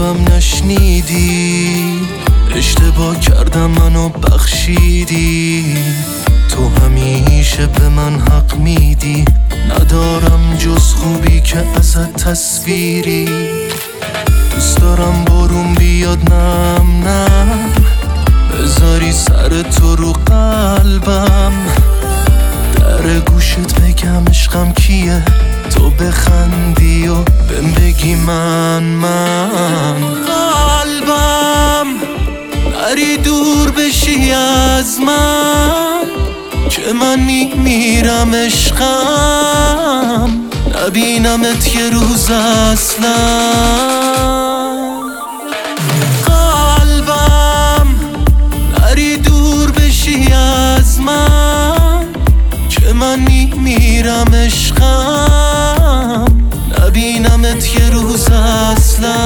قلبم نشنیدی، اشتباه کردم منو بخشیدی، تو همیشه به من حق میدی، ندارم جز خوبی که ازت تصویری. دوست دارم بارون بیاد نم نم، بذاری سر تو رو قلبم، در گوشت بگم عشقم کیه، تو بخندی و بهم بگی من قلبم نری دور بشی از من، که من میمیرم عشقم، نبینمت یه روز اصلا. قلبم نری دور بشی از من، که من میمیرم عشقم، نبینمت یه روز اصلا.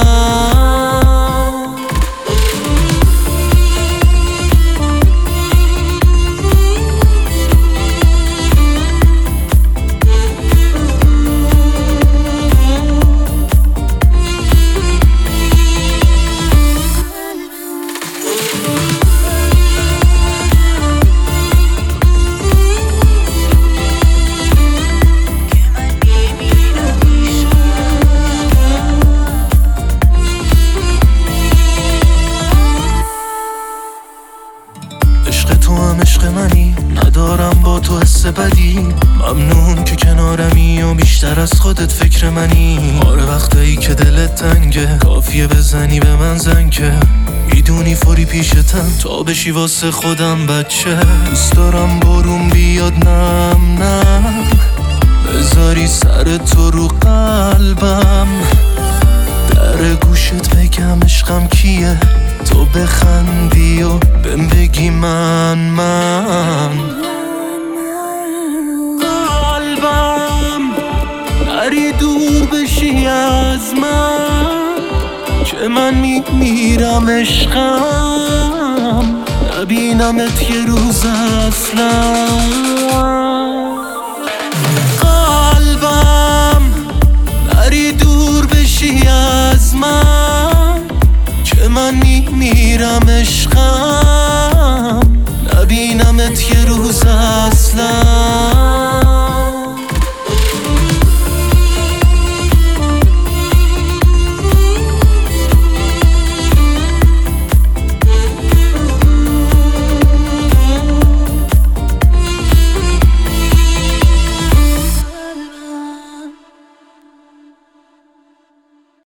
تو هم عشق منی، ندارم با تو حس بدی، ممنون که کنارمی و بیشتر از خودت فکر منی. آره وقتایی که دلت تنگه، کافیه بزنی به من زنگه، میدونی فوری پیشتم تا بشی واسه خودم بچه. دوست دارم بارون بیاد نم نم، بذاری سر تو رو قلبم، در گوشت بگم عشقم کیه، تو بخندی و بهم بگی من قلبم نری دور بشی از من، که من میمیرم عشقم، نبینمت یه روز اصلا.